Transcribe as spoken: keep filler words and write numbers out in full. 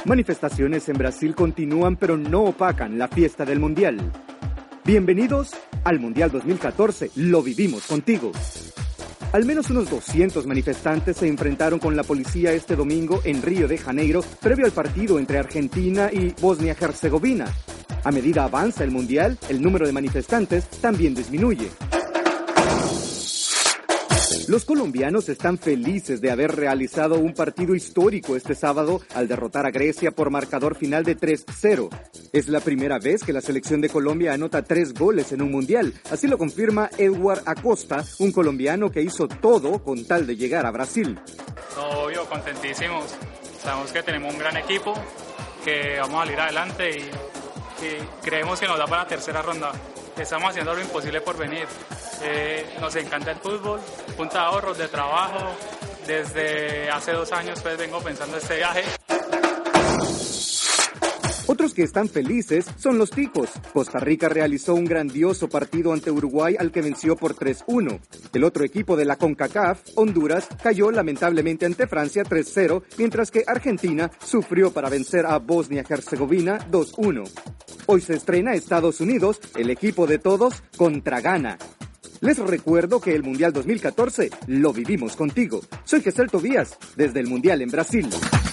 Manifestaciones en Brasil continúan, pero no opacan la fiesta del Mundial. Bienvenidos al Mundial dos mil catorce, lo vivimos contigo. Al menos unos doscientos manifestantes se enfrentaron con la policía este domingo en Río de Janeiro, previo al partido entre Argentina y Bosnia-Herzegovina. A medida avanza el Mundial, el número de manifestantes también disminuye. Los colombianos están felices de haber realizado un partido histórico este sábado al derrotar a Grecia por marcador final de tres cero. Es la primera vez que la selección de Colombia anota tres goles en un mundial. Así lo confirma Edward Acosta, un colombiano que hizo todo con tal de llegar a Brasil. Obvio, contentísimos. Sabemos que tenemos un gran equipo, que vamos a salir adelante y, y creemos que nos da para la tercera ronda. Estamos haciendo lo imposible por venir. Eh, nos encanta el fútbol, punta de ahorros, de trabajo. Desde hace dos años pues vengo pensando este viaje. Otros que están felices son los ticos. Costa Rica realizó un grandioso partido ante Uruguay al que venció por tres uno. El otro equipo de la CONCACAF, Honduras, cayó lamentablemente ante Francia tres cero, mientras que Argentina sufrió para vencer a Bosnia-Herzegovina dos uno. Hoy se estrena Estados Unidos, el equipo de todos, contra Ghana. Les recuerdo que el Mundial dos mil catorce lo vivimos contigo. Soy Gesell Tobías, desde el Mundial en Brasil.